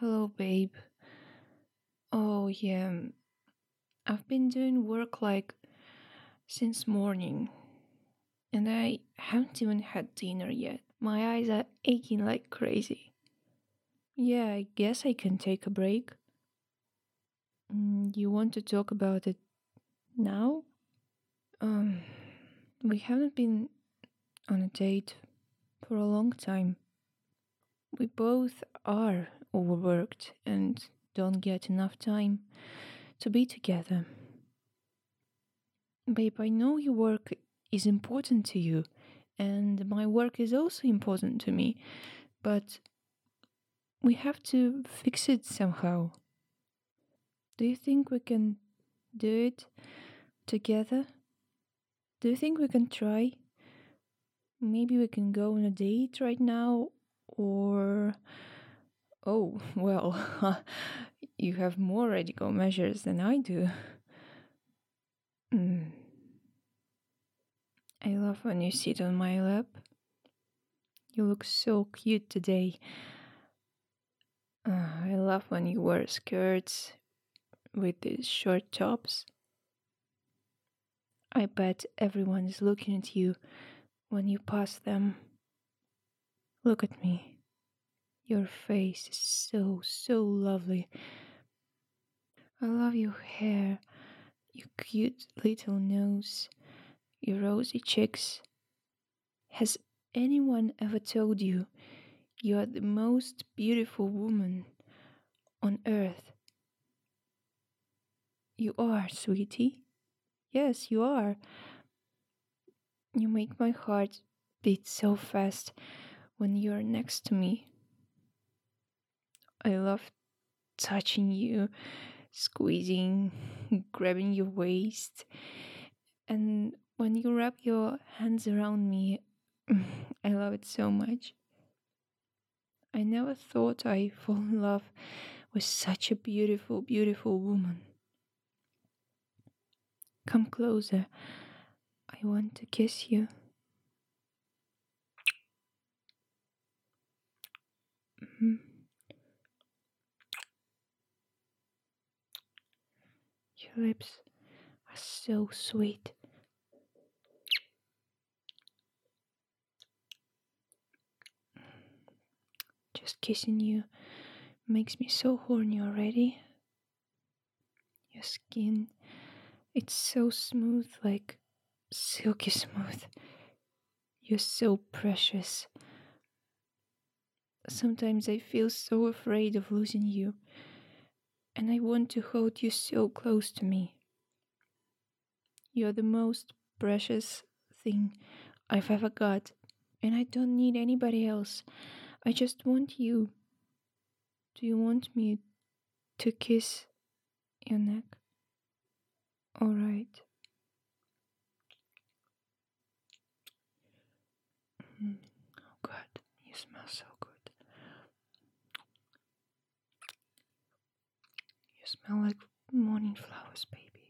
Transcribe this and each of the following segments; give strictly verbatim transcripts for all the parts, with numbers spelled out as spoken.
Hello, babe. Oh, yeah. I've been doing work like since morning, and I haven't even had dinner yet. My eyes are aching like crazy. Yeah, I guess I can take a break. Mm, you want to talk about it now? Um, we haven't been on a date for a long time. We both are overworked and don't get enough time to be together. Babe, I know your work is important to you, and my work is also important to me, but we have to fix it somehow. Do you think we can do it together? Do you think we can try? Maybe we can go on a date right now, or. Oh, well, you have more radical measures than I do. Mm. I love when you sit on my lap. You look so cute today. Uh, I love when you wear skirts with these short tops. I bet everyone is looking at you when you pass them. Look at me. Your face is so, so lovely. I love your hair, your cute little nose, your rosy cheeks. Has anyone ever told you you are the most beautiful woman on earth? You are, sweetie. Yes, you are. You make my heart beat so fast when you're next to me. I love touching you, squeezing, grabbing your waist, and when you wrap your hands around me, I love it so much. I never thought I'd fall in love with such a beautiful, beautiful woman. Come closer. I want to kiss you. Mhm. Your lips are so sweet. Just kissing you makes me so horny already. Your skin, it's so smooth, like silky smooth. You're so precious. Sometimes I feel so afraid of losing you, and I want to hold you so close to me. You're the most precious thing I've ever got, and I don't need anybody else. I just want you. Do you want me to kiss your neck? Alright. Mm. Oh God, you smell so good. You smell like morning flowers, baby.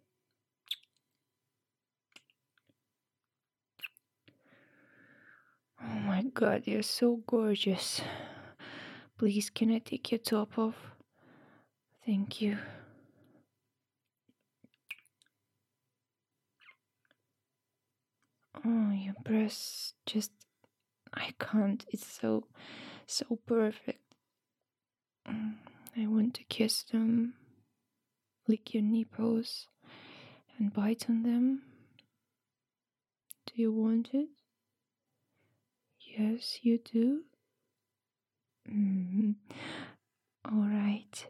Oh my God, you're so gorgeous. Please, can I take your top off? Thank you. Oh, your breasts just. I can't. It's so, so perfect. Mm, I want to kiss them, lick your nipples, and bite on them. Do you want it? Yes, you do. Mm-hmm. All right.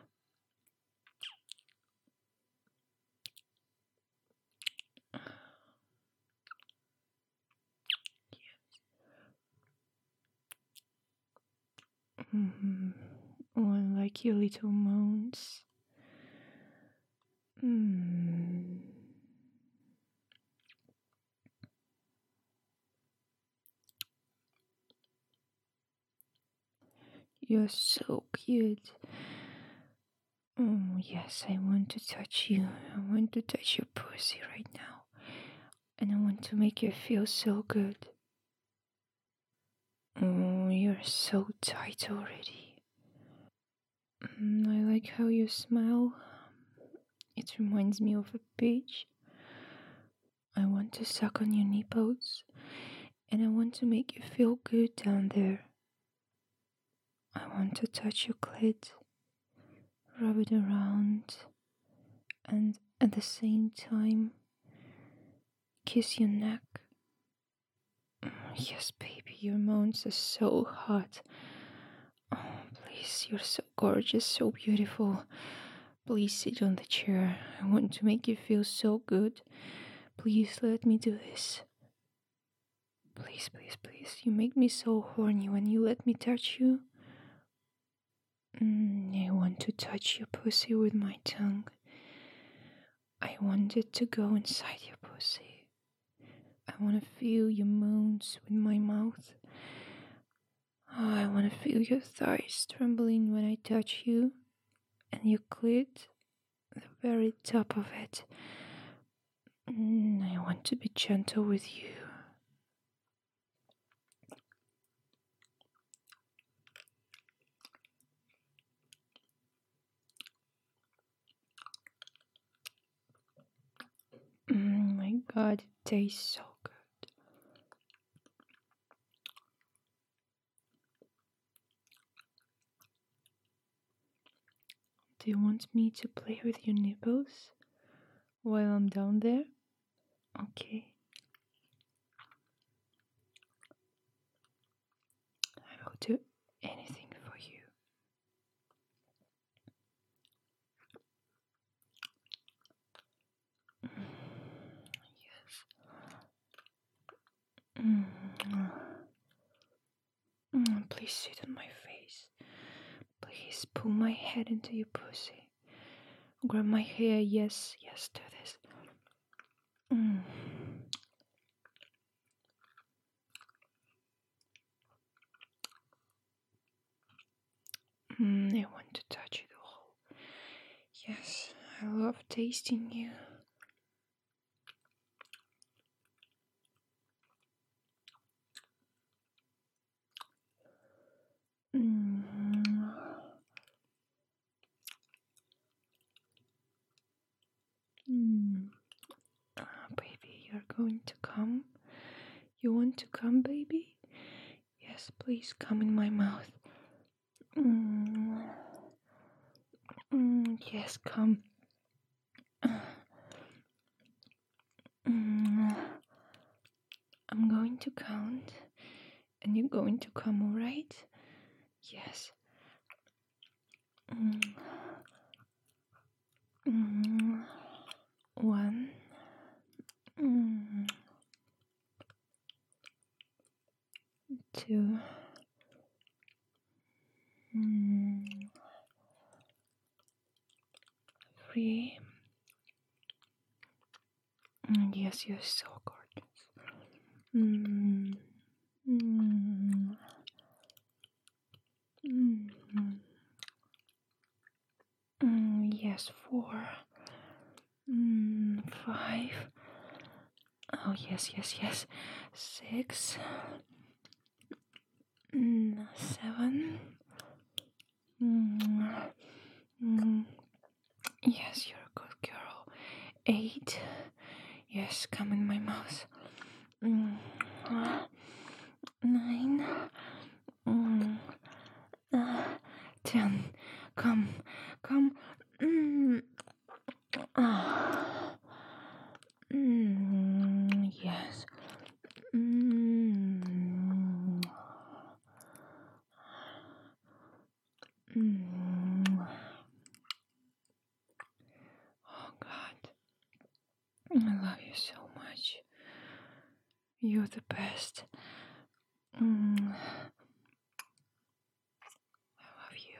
Mm-hmm. Oh, I like your little moans. Mm. You're so cute. Oh, yes, I want to touch you. I want to touch your pussy right now. And I want to make you feel so good. Oh, you're so tight already. Mm, I like how you smile. It reminds me of a beach. I want to suck on your nipples, and I want to make you feel good down there. I want to touch your clit, rub it around, and at the same time, kiss your neck. Yes, baby, your moans are so hot. Oh, please, you're so gorgeous, so beautiful. Please sit on the chair. I want to make you feel so good. Please let me do this. Please, please, please. You make me so horny when you let me touch you. Mm, I want to touch your pussy with my tongue. I want it to go inside your pussy. I want to feel your moans with my mouth. Oh, I want to feel your thighs trembling when I touch you, and your clit, the very top of it. Mm, I want to be gentle with you. Mm, my god, it tastes so good. Do you want me to play with your nipples while I'm down there? Okay. I will do anything for you. Yes. Mm. Mm, please sit on my face. Please pull my head into your pussy. Grab my hair. Yes, yes, do this. Mm. Mm, I want to touch it all. Yes, I love tasting you. Mm. Mm. Ah, baby, you're going to come? You want to come, baby? Yes, please come in my mouth. Mm. Mm, yes, come. Mm. I'm going to count, and you're going to come, alright? Yes. Mm. Mm. One. Mm. Two. Mm. Three. Mm, yes, you're so gorgeous. Mm. Mm. Mm. Mm. Yes, four. Mm. Five. Oh, yes, yes, yes. Six. Mm. Seven. Mm. Mm. Yes, you're a good girl. Eight. Yes, come in my mouth. Mm. Uh, Nine. Mm. Uh, ten. Come. Come. Mm. Ah. Mm. Yes. Mm. Mm. Oh God. I love you so much. You're the best. Mm. I love you.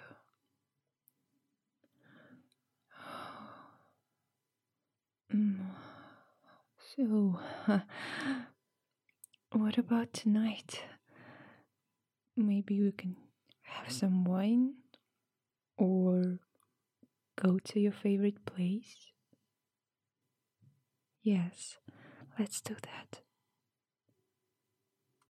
Mm. So, what about tonight? Maybe we can have some wine or go to your favorite place? Yes, let's do that.